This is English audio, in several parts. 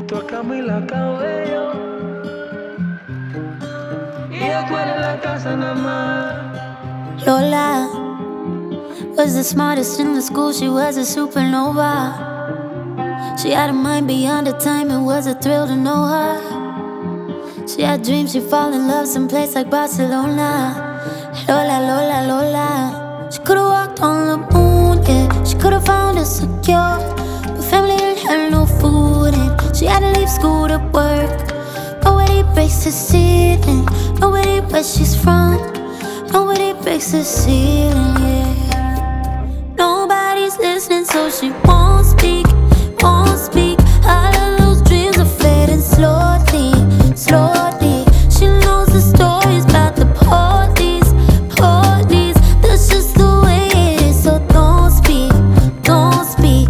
Junto a Camila Cabello. Y ella en la casa nada más. Lola was the smartest in the school, she was a supernova. She had a mind beyond her time, it was a thrill to know her. She had dreams, she'd fall in love someplace like Barcelona. Lola, Lola, Lola. She could've walked on the moon, yeah. She could've found us secure, but family didn't have no food, and she had to leave school to work. Nobody breaks the ceiling, nobody where she's from. Nobody breaks the ceiling, yeah. Nobody's listening, so she won't speak, won't speak. All of those dreams are fading slowly, slowly. She knows the stories about the police, police. That's just the way it is, so don't speak, don't speak.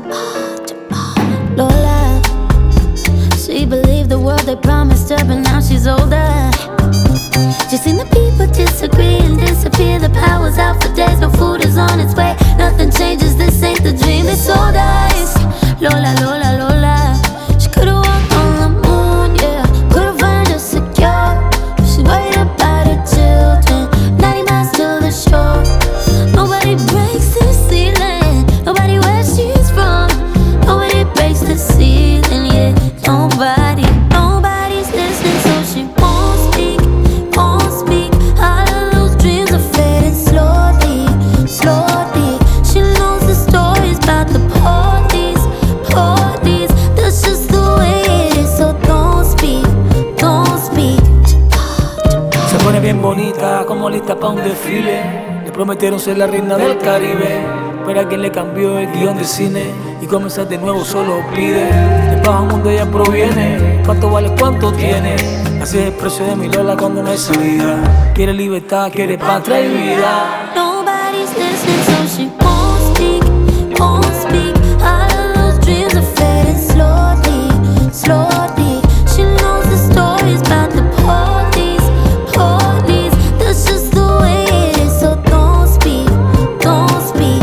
Lola, she believed the world they promised her, but now she's older. She's seen the people disagree and disappear. The power's out for days, no food is on its way. Nothing changes, this ain't the dream they sold us. Lola, Lola, Lola. She could've walked on the moon, yeah. Could've found her secure. She's worried about her children, 90 miles to the shore. Nobody breaks the ceiling, nobody where she's from. Nobody breaks the ceiling, yeah. Nobody, nobody's listening, so she won't speak, won't speak. All of those dreams are fading slowly, slowly. She knows the stories about the police, police. That's just the way it is, so don't speak, don't speak. Se pone bien bonita, como lista pa' un desfile. Le prometieron ser la reina del Caribe, pero a quien le cambió el guión de cine y comenzar de nuevo solo pide. De bajo mundo ella proviene, cuánto vale, cuánto tiene. Así es el precio de mi Lola cuando no hay salida. Quiere libertad, quiere patria y vida. Nobody's listening, so she won't speak, won't speak. All of those dreams are fading slowly, slowly. She knows the stories about the police, police. That's just the way it is, so don't speak, don't speak.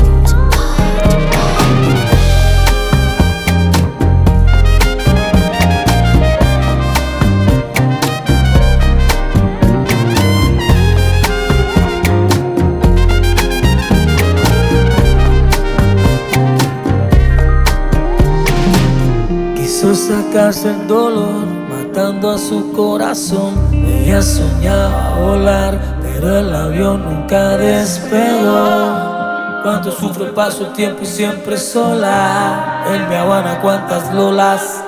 Quiso sacarse el dolor, matando a su corazón. Ella soñaba volar, pero el avión nunca despegó. Cuánto sufre, paso el tiempo y siempre sola. En Mi Habana, cuántas Lolas.